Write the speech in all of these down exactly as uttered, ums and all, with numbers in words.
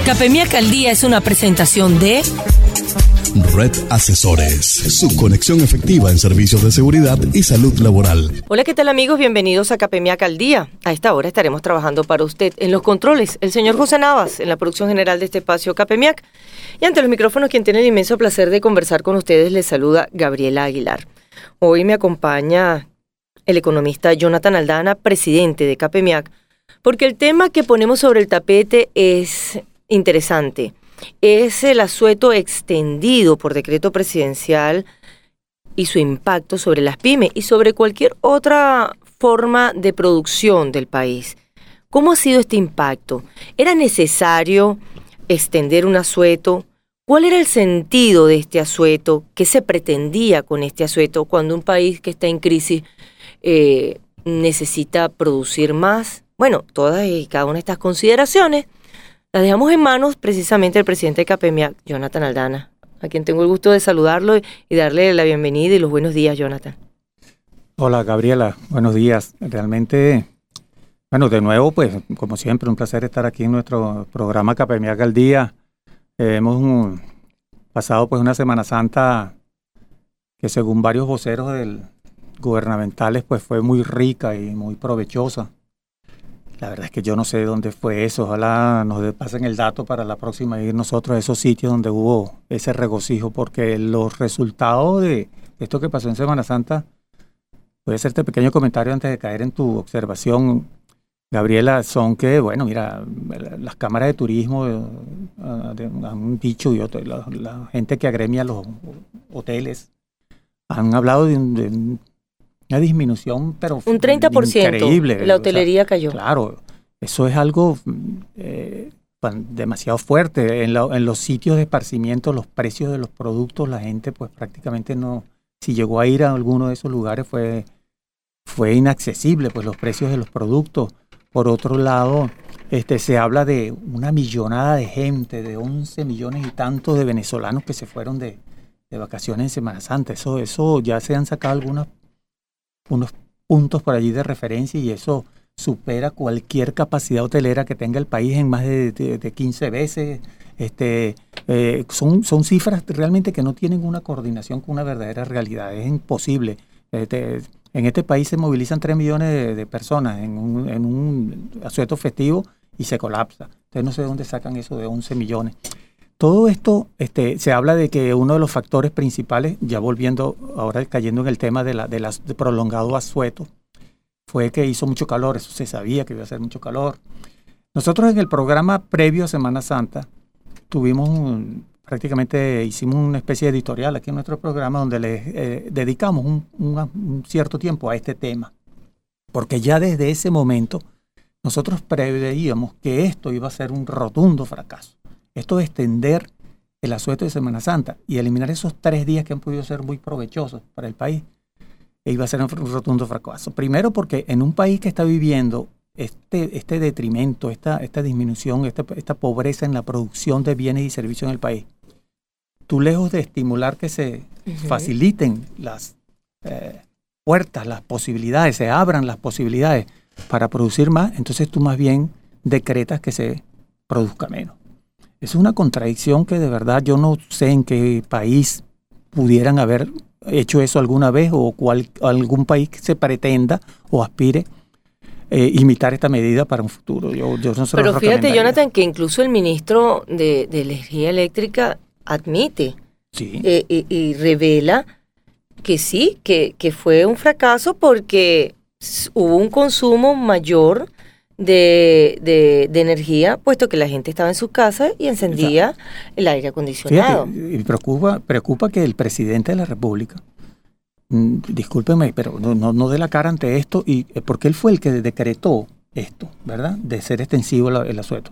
Capemiac al Día es una presentación de Red Asesores, su conexión efectiva en servicios de seguridad y salud laboral. Hola, ¿qué tal amigos? Bienvenidos a Capemiac al Día. A esta hora estaremos trabajando para usted en los controles, el señor José Navas, en la producción general de este espacio Capemiac. Y ante los micrófonos, quien tiene el inmenso placer de conversar con ustedes, les saluda Gabriela Aguilar. Hoy me acompaña el economista Jonathan Aldana, presidente de Capemiac, porque el tema que ponemos sobre el tapete es interesante. Es el asueto extendido por decreto presidencial y su impacto sobre las pymes y sobre cualquier otra forma de producción del país. ¿Cómo ha sido este impacto? ¿Era necesario extender un asueto? ¿Cuál era el sentido de este asueto? ¿Qué se pretendía con este asueto cuando un país que está en crisis eh, necesita producir más? Bueno, todas y cada una de estas consideraciones las dejamos en manos precisamente del presidente de Capemiac, Jonathan Aldana, a quien tengo el gusto de saludarlo y darle la bienvenida y los buenos días, Jonathan. Hola, Gabriela, buenos días. Realmente, bueno, de nuevo, pues, como siempre, un placer estar aquí en nuestro programa Capemiac al Día. Eh, hemos um, pasado, pues, una Semana Santa que, según varios voceros del, gubernamentales, pues, fue muy rica y muy provechosa. La verdad es que yo no sé dónde fue eso. Ojalá nos pasen el dato para la próxima ir nosotros a esos sitios donde hubo ese regocijo, porque los resultados de esto que pasó en Semana Santa, voy a hacerte pequeño comentario antes de caer en tu observación, Gabriela, son que, bueno, mira, las cámaras de turismo eh, han dicho, y otro, la, la gente que agremia los hoteles han hablado de un... De un una disminución, pero un treinta por ciento increíble. La hotelería, o sea, cayó. Claro, eso es algo eh, demasiado fuerte. En, la, en los sitios de esparcimiento, los precios de los productos, la gente pues prácticamente no, si llegó a ir a alguno de esos lugares fue, fue inaccesible, pues los precios de los productos. Por otro lado, este, se habla de una millonada de gente, de once millones y tantos de venezolanos que se fueron de, de vacaciones en Semana Santa. Eso, eso ya se han sacado algunas unos puntos por allí de referencia y eso supera cualquier capacidad hotelera que tenga el país en más de, de, de quince veces. Este, eh, son, son cifras realmente que no tienen una coordinación con una verdadera realidad. Es imposible. Este, en este país se movilizan tres millones de, de personas en un, en un asueto festivo y se colapsa. Entonces no sé de dónde sacan eso de once millones. Todo esto, este, se habla de que uno de los factores principales, ya volviendo, ahora cayendo en el tema de la, de las de prolongado asueto, fue que hizo mucho calor. Eso se sabía que iba a hacer mucho calor. Nosotros en el programa previo a Semana Santa tuvimos un, prácticamente hicimos una especie de editorial aquí en nuestro programa donde le eh, dedicamos un, un, un cierto tiempo a este tema, porque ya desde ese momento nosotros preveíamos que esto iba a ser un rotundo fracaso. Esto de extender el asueto de Semana Santa y eliminar esos tres días que han podido ser muy provechosos para el país, iba a ser un rotundo fracaso. Primero porque en un país que está viviendo este, este detrimento, esta, esta disminución, esta, esta pobreza en la producción de bienes y servicios en el país, tú lejos de estimular que se uh-huh. faciliten las eh, puertas, las posibilidades, se abran las posibilidades para producir más, entonces tú más bien decretas que se produzca menos. Es una contradicción que de verdad yo no sé en qué país pudieran haber hecho eso alguna vez o cual, algún país que se pretenda o aspire eh, imitar esta medida para un futuro. Yo, yo no se Pero fíjate, Jonathan, que incluso el ministro de, de Energía Eléctrica admite sí. eh, y, y revela que sí, que, que fue un fracaso porque hubo un consumo mayor De, de, de energía, puesto que la gente estaba en sus casas y encendía o sea, el aire acondicionado. Fíjate, y preocupa, preocupa que el presidente de la República, mmm, discúlpeme, pero no, no, no dé la cara ante esto, y porque él fue el que decretó esto, ¿verdad? De ser extensivo la, el asueto.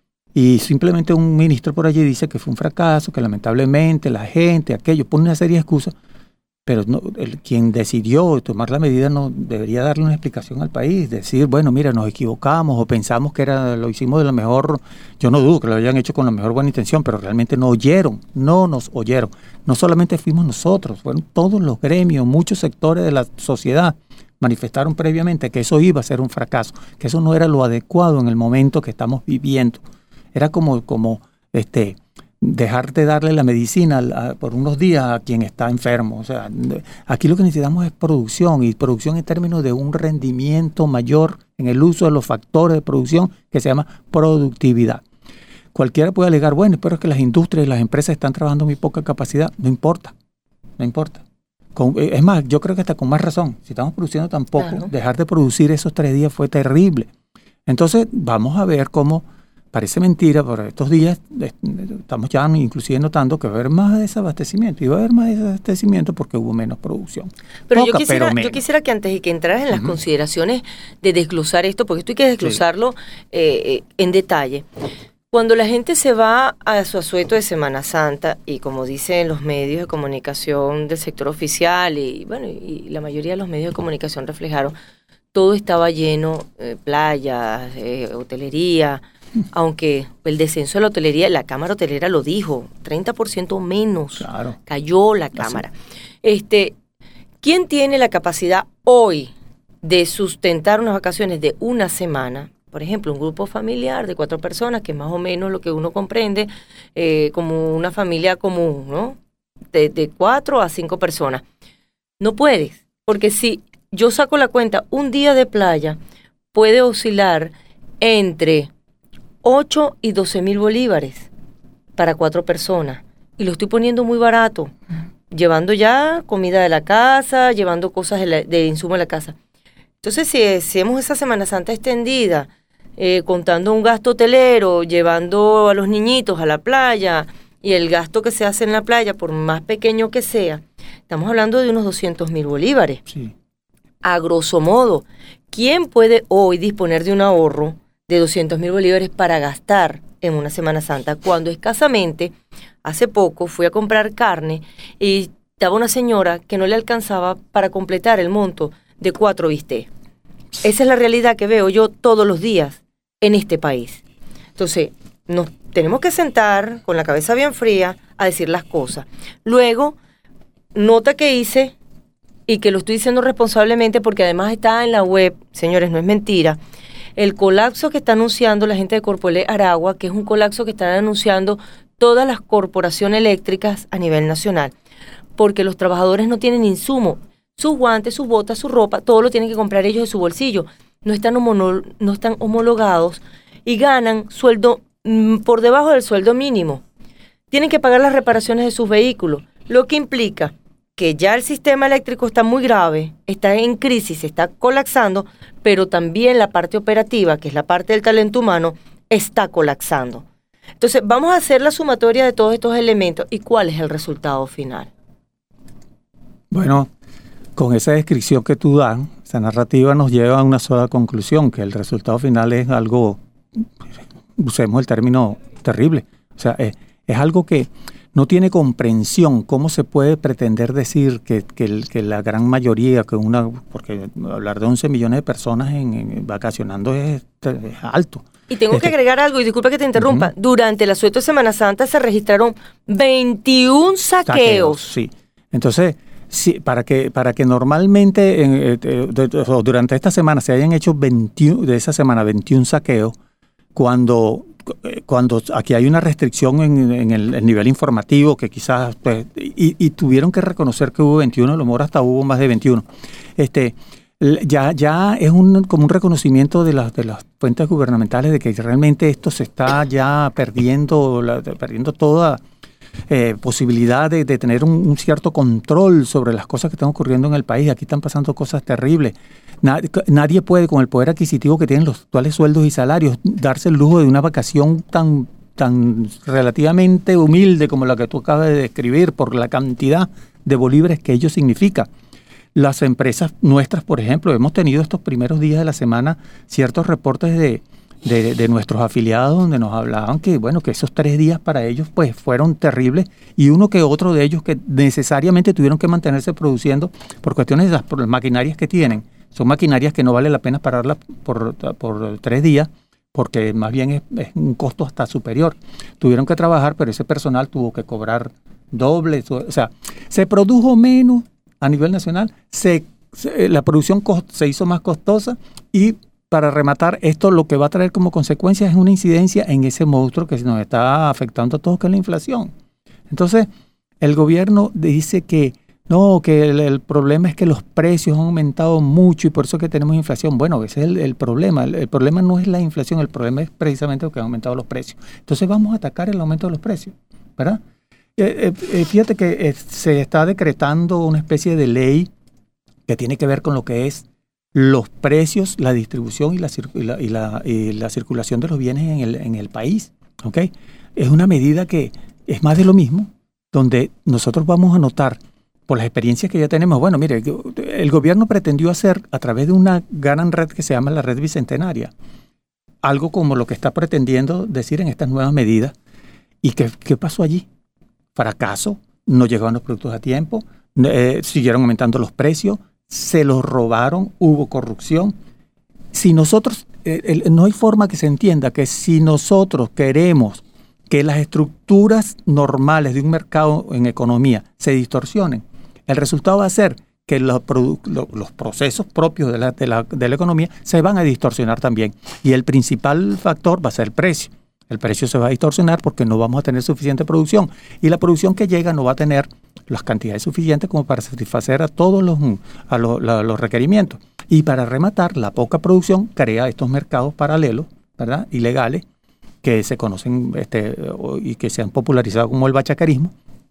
Y simplemente un ministro por allí dice que fue un fracaso, que lamentablemente la gente, aquello, pone una serie de excusas. Pero no, el, quien decidió tomar la medida no debería darle una explicación al país, decir, bueno, mira, nos equivocamos o pensamos que era lo hicimos de la mejor, yo no dudo que lo hayan hecho con la mejor buena intención, pero realmente no oyeron, no nos oyeron. No solamente fuimos nosotros, fueron todos los gremios, muchos sectores de la sociedad manifestaron previamente que eso iba a ser un fracaso, que eso no era lo adecuado en el momento que estamos viviendo. era como, como este, dejar de darle la medicina a, por unos días a quien está enfermo. O sea, aquí lo que necesitamos es producción, y producción en términos de un rendimiento mayor en el uso de los factores de producción que se llama productividad. Cualquiera puede alegar, bueno, pero es que las industrias y las empresas están trabajando muy poca capacidad. No importa, no importa. Con, es más, yo creo que hasta con más razón. Si estamos produciendo tan poco, claro, dejar de producir esos tres días fue terrible. Entonces, vamos a ver cómo, parece mentira, pero estos días estamos ya inclusive notando que va a haber más desabastecimiento. Y va a haber más desabastecimiento porque hubo menos producción. Pero, Poca, yo, quisiera, pero yo quisiera que antes de que entraras en las uh-huh. consideraciones de desglosar esto, porque esto hay que desglosarlo sí. eh, en detalle. Cuando la gente se va a su asueto de Semana Santa, y como dicen los medios de comunicación del sector oficial, y bueno, y la mayoría de los medios de comunicación reflejaron, todo estaba lleno, eh, playas, eh, hotelería, aunque el descenso de la hotelería, la Cámara Hotelera lo dijo, treinta por ciento menos, claro, cayó la Cámara. Este, ¿quién tiene la capacidad hoy de sustentar unas vacaciones de una semana? Por ejemplo, un grupo familiar de cuatro personas, que es más o menos lo que uno comprende eh, como una familia común, ¿no? De, de cuatro a cinco personas. No puedes, porque si yo saco la cuenta, un día de playa puede oscilar entre ocho y doce mil bolívares para cuatro personas. Y lo estoy poniendo muy barato, llevando ya comida de la casa, llevando cosas de, la, de insumo de la casa. Entonces, si hacemos esa Semana Santa extendida, eh, contando un gasto hotelero, llevando a los niñitos a la playa, y el gasto que se hace en la playa, por más pequeño que sea, estamos hablando de unos doscientos mil bolívares. Sí. A grosso modo, ¿quién puede hoy disponer de un ahorro de doscientos mil bolívares para gastar en una Semana Santa? Cuando escasamente, hace poco, fui a comprar carne y estaba una señora que no le alcanzaba para completar el monto de cuatro bistecs. Esa es la realidad que veo yo todos los días en este país. Entonces, nos tenemos que sentar con la cabeza bien fría a decir las cosas. Luego, nota que hice, y que lo estoy diciendo responsablemente porque además está en la web, señores, no es mentira, el colapso que está anunciando la gente de Corpoelec Aragua, que es un colapso que están anunciando todas las corporaciones eléctricas a nivel nacional, porque los trabajadores no tienen insumo. Sus guantes, sus botas, su ropa, todo lo tienen que comprar ellos de su bolsillo. No están, homo- no están homologados y ganan sueldo mmm, por debajo del sueldo mínimo. Tienen que pagar las reparaciones de sus vehículos, lo que implica que ya el sistema eléctrico está muy grave, está en crisis, está colapsando, pero también la parte operativa, que es la parte del talento humano, está colapsando. Entonces, vamos a hacer la sumatoria de todos estos elementos. ¿Y cuál es el resultado final? Bueno, con esa descripción que tú das, esa narrativa nos lleva a una sola conclusión, que el resultado final es algo, usemos el término, terrible. O sea, es, es algo que no tiene comprensión. ¿Cómo se puede pretender decir que, que, que la gran mayoría, que una, porque hablar de once millones de personas en, en vacacionando es, es alto? Y tengo este, que agregar algo, y disculpa que te interrumpa, uh-huh. Durante el asueto de Semana Santa se registraron veintiún saqueos. saqueos sí, entonces... Sí, para que para que normalmente eh, de, de, de, durante esta semana se hayan hecho veintiuno, de esa semana veintiún saqueos, cuando, cuando aquí hay una restricción en, en el, el nivel informativo que quizás, pues, y, y tuvieron que reconocer que hubo veintiuno, a lo mejor hasta hubo más de veintiuno. Este, ya, ya es un, como un reconocimiento de las, de las fuentes gubernamentales de que realmente esto se está ya perdiendo, la, perdiendo toda... Eh, posibilidad de, de tener un, un cierto control sobre las cosas que están ocurriendo en el país. Aquí están pasando cosas terribles. Nadie, nadie puede, con el poder adquisitivo que tienen los actuales sueldos y salarios, darse el lujo de una vacación tan, tan relativamente humilde como la que tú acabas de describir, por la cantidad de bolívares que ello significa. Las empresas nuestras, por ejemplo, hemos tenido estos primeros días de la semana ciertos reportes de De, de nuestros afiliados donde nos hablaban que bueno que esos tres días para ellos pues fueron terribles, y uno que otro de ellos que necesariamente tuvieron que mantenerse produciendo por cuestiones de las, por las maquinarias que tienen. Son maquinarias que no vale la pena pararlas por, por tres días porque más bien es, es un costo hasta superior. Tuvieron que trabajar, pero ese personal tuvo que cobrar doble, o sea, se produjo menos a nivel nacional, se, se, la producción cost, se hizo más costosa, y para rematar, esto lo que va a traer como consecuencia es una incidencia en ese monstruo que nos está afectando a todos, que es la inflación. Entonces, el gobierno dice que no, que el, el problema es que los precios han aumentado mucho y por eso es que tenemos inflación. Bueno, ese es el, el problema. El, el problema no es la inflación, el problema es precisamente que han aumentado los precios. Entonces vamos a atacar el aumento de los precios, ¿verdad? Eh, eh, fíjate que eh, se está decretando una especie de ley que tiene que ver con lo que es los precios, la distribución y la, y la, y la, y la circulación de los bienes en el, en el país, ¿ok? Es una medida que es más de lo mismo, donde nosotros vamos a notar por las experiencias que ya tenemos. Bueno, mire, el gobierno pretendió hacer a través de una gran red que se llama la Red Bicentenaria, algo como lo que está pretendiendo decir en estas nuevas medidas. ¿Y qué, qué pasó allí? Fracaso, no llegaban los productos a tiempo, eh, siguieron aumentando los precios, se los robaron, hubo corrupción. Si nosotros, eh, el, no hay forma que se entienda que si nosotros queremos que las estructuras normales de un mercado en economía se distorsionen, el resultado va a ser que los, produ- lo, los procesos propios de la, de, la, de la economía se van a distorsionar también. Y el principal factor va a ser el precio. El precio se va a distorsionar porque no vamos a tener suficiente producción. Y la producción que llega no va a tener las cantidades suficientes como para satisfacer a todos los, a los, la, los requerimientos. Y para rematar, la poca producción crea estos mercados paralelos, ¿verdad?, ilegales, que se conocen este, y que se han popularizado como el bachacarismo,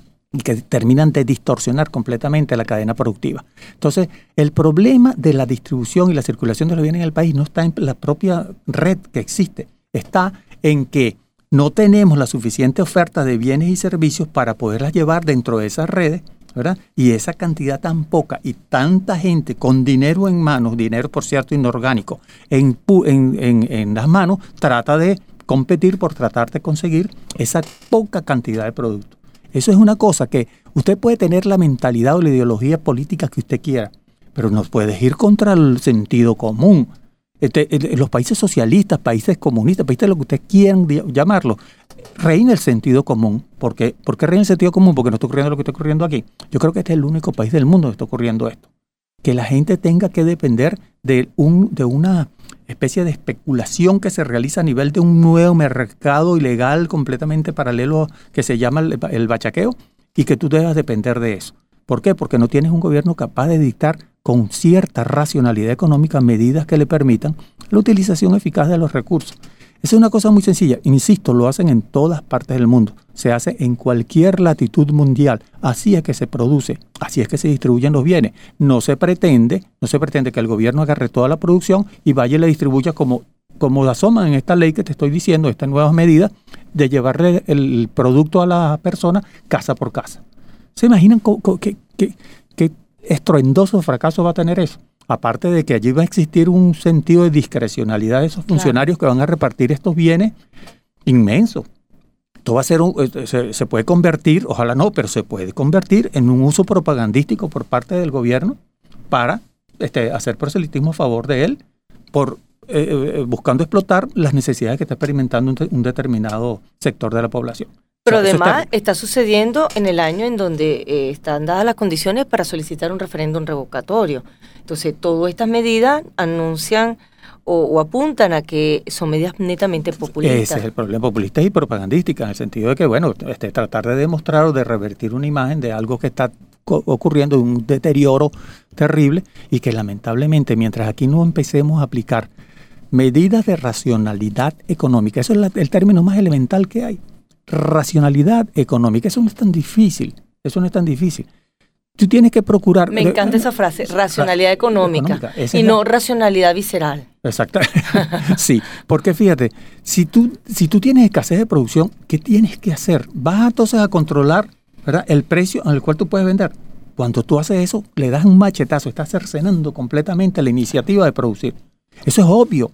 y que terminan de distorsionar completamente la cadena productiva. Entonces, el problema de la distribución y la circulación de los bienes en el país no está en la propia red que existe, está en que no tenemos la suficiente oferta de bienes y servicios para poderlas llevar dentro de esas redes, ¿verdad? Y esa cantidad tan poca y tanta gente con dinero en manos, dinero por cierto inorgánico, en, en, en, en las manos, trata de competir por tratar de conseguir esa poca cantidad de productos. Eso es una cosa que usted puede tener la mentalidad o la ideología política que usted quiera, pero no puede ir contra el sentido común. Este, los países socialistas, países comunistas, países lo que ustedes quieran llamarlo, reina el sentido común. ¿Por qué? ¿Por qué reina el sentido común? Porque no está ocurriendo lo que está ocurriendo aquí. Yo creo que este es el único país del mundo donde está ocurriendo esto. Que la gente tenga que depender de, un, de una especie de especulación que se realiza a nivel de un nuevo mercado ilegal completamente paralelo que se llama el, el bachaqueo, y que tú debas depender de eso. ¿Por qué? Porque no tienes un gobierno capaz de dictar con cierta racionalidad económica medidas que le permitan la utilización eficaz de los recursos. Esa es una cosa muy sencilla. Insisto, lo hacen en todas partes del mundo. Se hace en cualquier latitud mundial. Así es que se produce, así es que se distribuyen los bienes. No se pretende, no se pretende que el gobierno agarre toda la producción y vaya y la distribuya como, como asoman en esta ley que te estoy diciendo, estas nuevas medidas de llevarle el producto a la persona casa por casa. ¿Se imaginan qué, qué, qué estruendoso fracaso va a tener eso? Aparte de que allí va a existir un sentido de discrecionalidad de esos funcionarios, claro, que van a repartir estos bienes inmenso. Esto va a ser un, se, se puede convertir, ojalá no, pero se puede convertir en un uso propagandístico por parte del gobierno para este, hacer proselitismo a favor de él, por eh, buscando explotar las necesidades que está experimentando un, un determinado sector de la población. Pero O sea, además está, está sucediendo en el año en donde eh, están dadas las condiciones para solicitar un referéndum revocatorio. Entonces, todas estas medidas anuncian o, o apuntan a que son medidas netamente populistas. Ese es el problema, populistas y propagandísticas, en el sentido de que, bueno, este, tratar de demostrar o de revertir una imagen de algo que está co- ocurriendo, un deterioro terrible, y que lamentablemente, mientras aquí no empecemos a aplicar medidas de racionalidad económica, eso es la, el término más elemental que hay. Racionalidad económica, eso no es tan difícil, eso no es tan difícil. Tú tienes que procurar... Me encanta esa frase, racionalidad económica, económica y no la... racionalidad visceral. Exacto, sí, porque fíjate, si tú, si tú tienes escasez de producción, ¿qué tienes que hacer? Vas entonces a controlar, ¿verdad?, el precio en el cual tú puedes vender. Cuando tú haces eso, le das un machetazo, estás cercenando completamente la iniciativa de producir. Eso es obvio.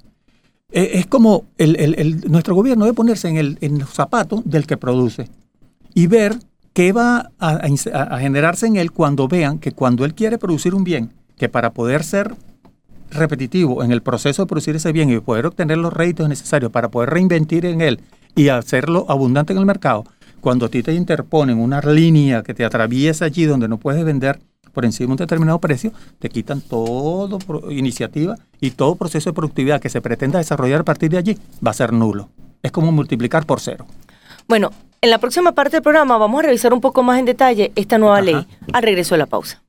Es como el, el, el, nuestro gobierno debe ponerse en, el, en los zapatos del que produce y ver qué va a, a, a generarse en él cuando vean que cuando él quiere producir un bien, que para poder ser repetitivo en el proceso de producir ese bien y poder obtener los réditos necesarios para poder reinvertir en él y hacerlo abundante en el mercado, cuando a ti te interponen una línea que te atraviesa allí donde no puedes vender por encima de un determinado precio, te quitan toda iniciativa y todo proceso de productividad que se pretenda desarrollar a partir de allí va a ser nulo. Es como multiplicar por cero. Bueno, en la próxima parte del programa vamos a revisar un poco más en detalle esta nueva Ajá. ley al regreso de la pausa.